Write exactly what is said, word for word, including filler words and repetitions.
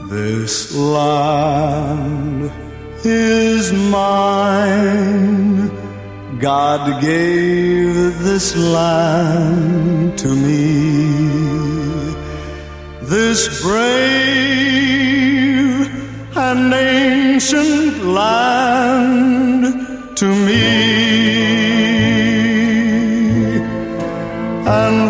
This land is mine. God gave this land to me. This brave and ancient land to me. And